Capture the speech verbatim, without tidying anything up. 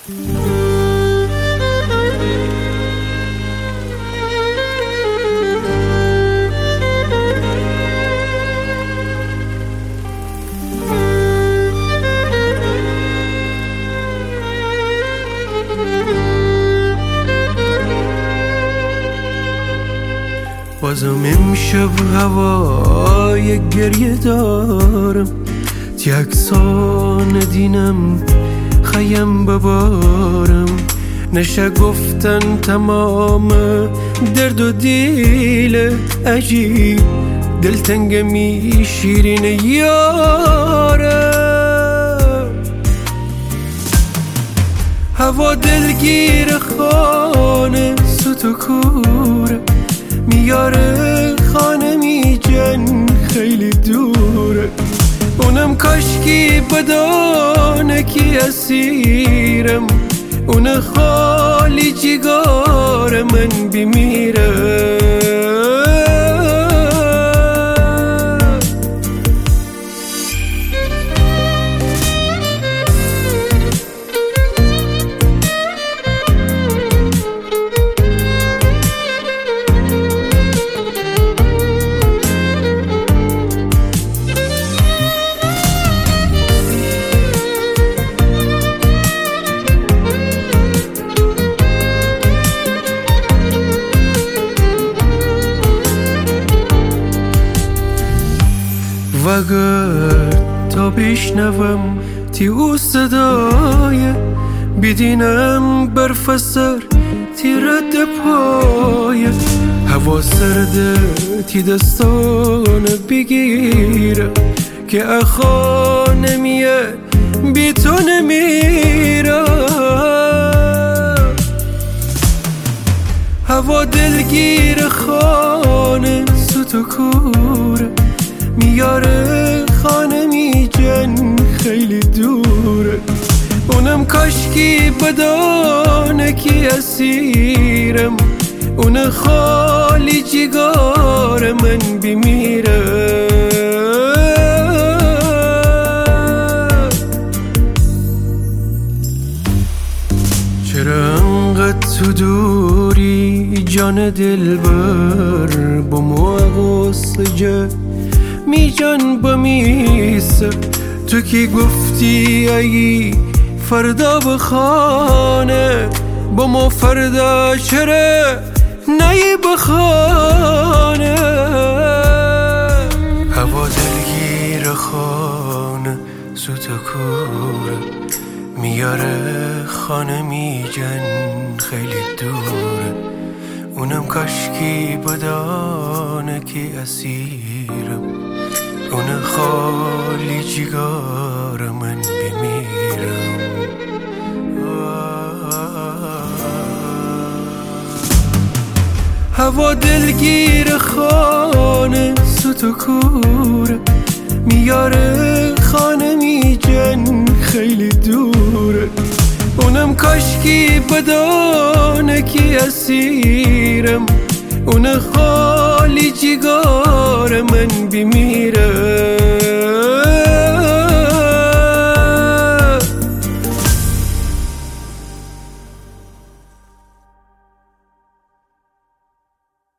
بازم امشب هوای گریه دارم، تیکسان دینم خیم ببارم. نشه گفتن تمام درد و دیل عجیب، دلتنگمی شیرین یارم. هوا دلگیر خانه سوت و کوره، میاره خانه میجن خیلی دوره. اونم کاشکی بدانه کی اسیرم، اون خالی جگار من بمیره. وگر تا بشنوم تی او صدای، بدینم برف سر تی رد پای. هوا سرده تی دستان بگیره، که اخا نمیه بی تو نمیره. هوا دلگیر خانه سوت و کوره، میاره خانه میجن خیلی دوره. اونم کاشکی بدانه کی اسیرم، اون خالی جگار من بمیره. چرا انقدر تو دوری جان دلبر، با موقع سجه می جان بمیسه. تو کی گفتی ای فردا بخانه، با ما فردا چرا نی بخانه. هوا دلگیر خانه سوت کوره، میاره خانه میجن خیلی دوره. اونم کاشکی بدانه کی اسیرم، اون خالی جگار من بمیرم. هوا دلگیر خانه سوت و کوره، میاره خانه میجن خیلی دوره. اونم کاشکی بدانه کی اسیرم، اون خالی جگار من بمیره.